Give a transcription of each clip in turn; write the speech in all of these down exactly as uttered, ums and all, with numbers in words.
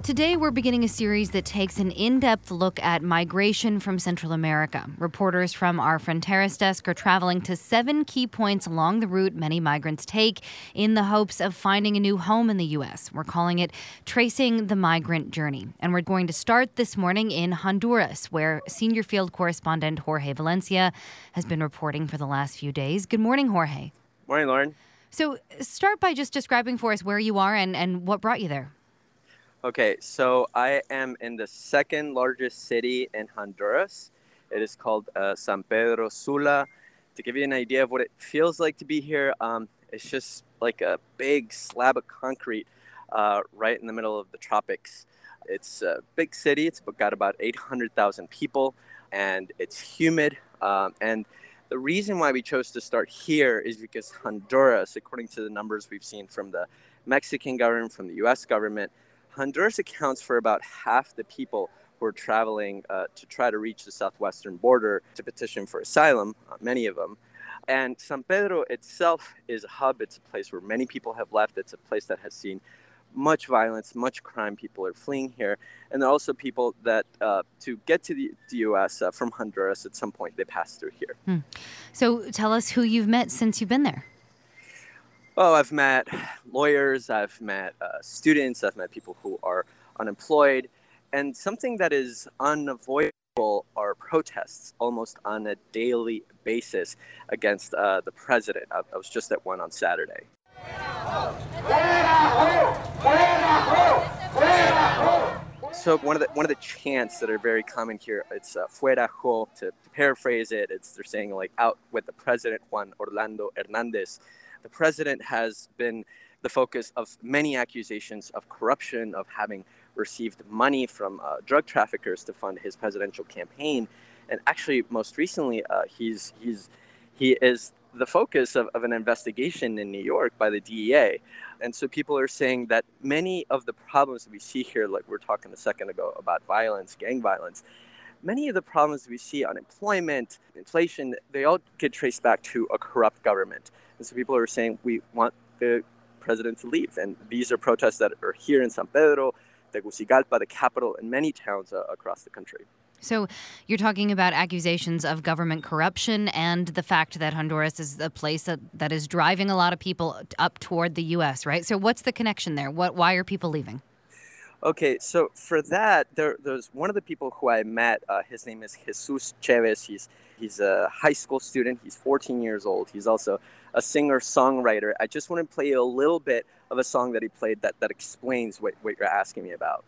Today, we're beginning a series that takes an in-depth look at migration from Central America. Reporters from our Fronteras desk are traveling to seven key points along the route many migrants take in the hopes of finding a new home in the U S. We're calling it Tracing the Migrant Journey. And we're going to start this morning in Honduras, where senior field correspondent Jorge Valencia has been reporting for the last few days. Good morning, Jorge. Morning, Lauren. So start by just describing for us where you are and, and what brought you there. Okay, so I am in the second largest city in Honduras. It is called uh, San Pedro Sula. To give you an idea of what it feels like to be here, um, it's just like a big slab of concrete uh, right in the middle of the tropics. It's a big city. It's got about eight hundred thousand people, and it's humid. Um, and the reason why we chose to start here is because Honduras, according to the numbers we've seen from the Mexican government, from the U S government, Honduras accounts for about half the people who are traveling uh, to try to reach the southwestern border to petition for asylum, uh, many of them. And San Pedro itself is a hub. It's a place where many people have left. It's a place that has seen much violence, much crime. People are fleeing here. And there are also people that, uh, to get to the, the U S uh, from Honduras, at some point they pass through here. Hmm. So tell us who you've met since you've been there. Oh, I've met lawyers, I've met uh, students, I've met people who are unemployed. And something that is unavoidable are protests almost on a daily basis against uh, the president. I, I was just at one on Saturday. So one of the one of the chants that are very common here, it's uh, fuera jo. To paraphrase it, it's they're saying like out with the president, Juan Orlando Hernandez. The president has been the focus of many accusations of corruption, of having received money from uh, drug traffickers to fund his presidential campaign. And actually, most recently, uh, he's he's he is the focus of, of an investigation in New York by the D E A. And so people are saying that many of the problems that we see here, like we were talking a second ago about violence, gang violence, many of the problems we see, unemployment, inflation, they all get traced back to a corrupt government. And so people are saying we want the president to leave. And these are protests that are here in San Pedro, Tegucigalpa, the capital, and many towns uh, across the country. So you're talking about accusations of government corruption and the fact that Honduras is a place that, that is driving a lot of people up toward the U S, right? So what's the connection there? What? Why are people leaving? Okay, so for that, there, there's one of the people who I met. Uh, his name is Jesus Chavez. He's he's a high school student. He's fourteen years old. He's also a singer-songwriter. I just want to play a little bit of a song that he played that, that explains what, what you're asking me about.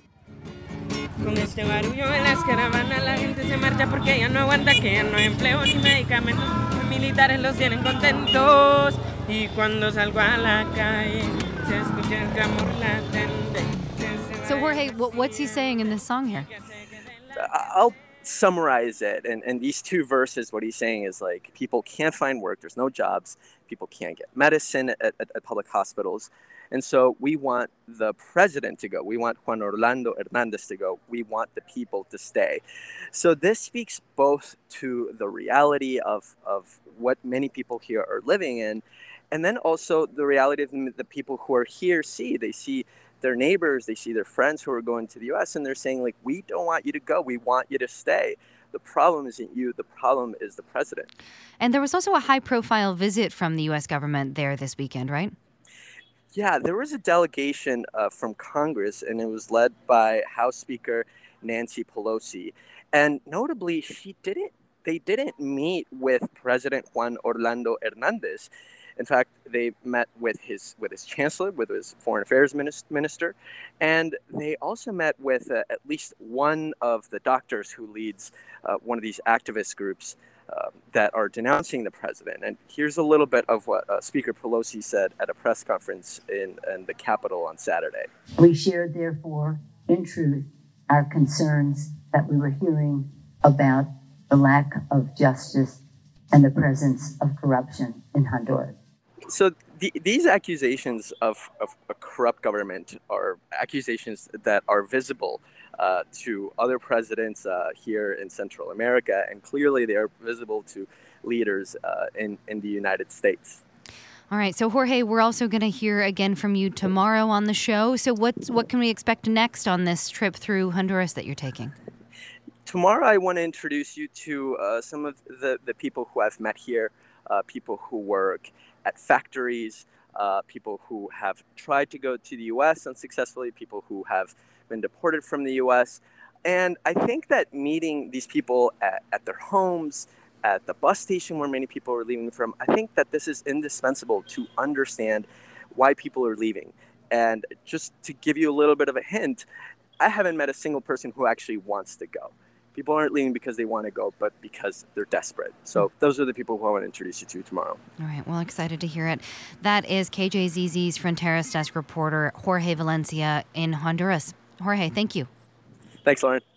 Con este barullo en las caravanas la gente se marcha porque ya no aguanta, que ya no hay empleo ni medicamentos. Los militares los tienen contentos y cuando salgo a la calle se escucha el clamor latente. So Jorge, what's he saying in this song here? I'll summarize it. And, and these two verses, what he's saying is like people can't find work. There's no jobs. People can't get medicine at, at, at public hospitals. And so we want the president to go. We want Juan Orlando Hernandez to go. We want the people to stay. So this speaks both to the reality of, of what many people here are living in, and then also the reality of the people who are here see. They see their neighbors, they see their friends who are going to the U S, and they're saying, like, we don't want you to go. We want you to stay. The problem isn't you. The problem is the president. And there was also a high-profile visit from the U S government there this weekend, right? Yeah, there was a delegation uh, from Congress, and it was led by House Speaker Nancy Pelosi. And notably, she didn't. They didn't meet with President Juan Orlando Hernandez. In fact, they met with his with his chancellor, with his foreign affairs minister, and they also met with uh, at least one of the doctors who leads uh, one of these activist groups uh, that are denouncing the president. And here's a little bit of what uh, Speaker Pelosi said at a press conference in, in the Capitol on Saturday. We shared, therefore, in truth, our concerns that we were hearing about the lack of justice and the presence of corruption in Honduras. So the, these accusations of, of a corrupt government are accusations that are visible uh, to other presidents uh, here in Central America, and clearly they are visible to leaders uh, in, in the United States. All right. So, Jorge, we're also going to hear again from you tomorrow on the show. So what, what can we expect next on this trip through Honduras that you're taking? Tomorrow, I want to introduce you to uh, some of the, the people who I've met here, uh, people who work at factories, uh, people who have tried to go to the U S unsuccessfully, people who have been deported from the U S. And I think that meeting these people at, at their homes, at the bus station where many people are leaving from, I think that this is indispensable to understand why people are leaving. And just to give you a little bit of a hint, I haven't met a single person who actually wants to go. People aren't leaving because they want to go, but because they're desperate. So those are the people who I want to introduce you to tomorrow. All right. Well, excited to hear it. That is K J Z Z's Fronteras Desk reporter Jorge Valencia in Honduras. Jorge, thank you. Thanks, Lauren.